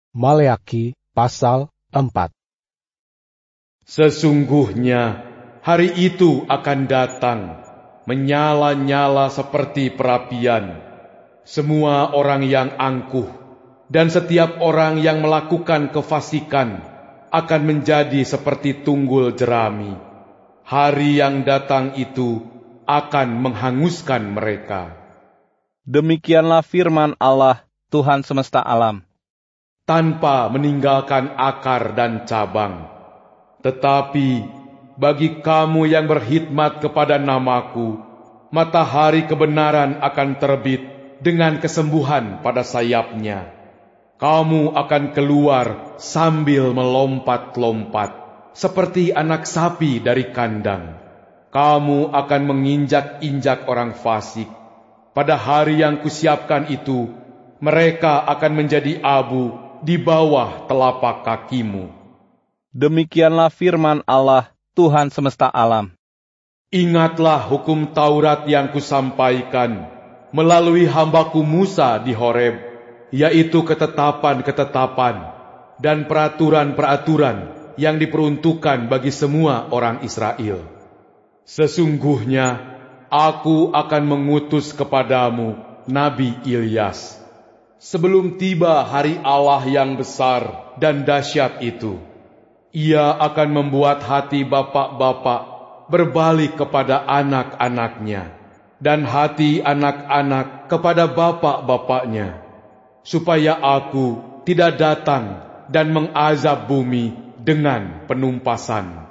Maleakhi pasal 4. Sesungguhnya hari itu akan datang, menyala-nyala seperti perapian. Semua orang yang angkuh dan setiap orang yang melakukan kefasikan akan menjadi seperti tunggul jerami. Hari yang datang itu akan menghanguskan mereka. Demikianlah firman Allah, Tuhan semesta alam. Tanpa meninggalkan akar dan cabang. Tetapi bagi kamu yang berkhidmat kepada namaku, matahari kebenaran akan terbit dengan kesembuhan pada sayapnya. Kamu akan keluar sambil melompat-lompat, seperti anak sapi dari kandang. Kamu akan menginjak-injak orang fasik. Pada hari yang kusiapkan itu, mereka akan menjadi abu di bawah telapak kakimu. Demikianlah firman Allah, Tuhan semesta alam. Ingatlah hukum Taurat yang kusampaikan melalui hambaku Musa di Horeb, yaitu ketetapan-ketetapan dan peraturan-peraturan yang diperuntukkan bagi semua orang Israel. Sesungguhnya aku akan mengutus kepadamu Nabi Ilyas sebelum tiba hari Allah yang besar dan dahsyat itu. Ia akan membuat hati bapak-bapak berbalik kepada anak-anaknya, dan hati anak-anak kepada bapak-bapaknya, supaya aku tidak datang dan mengazab bumi dengan penumpasan.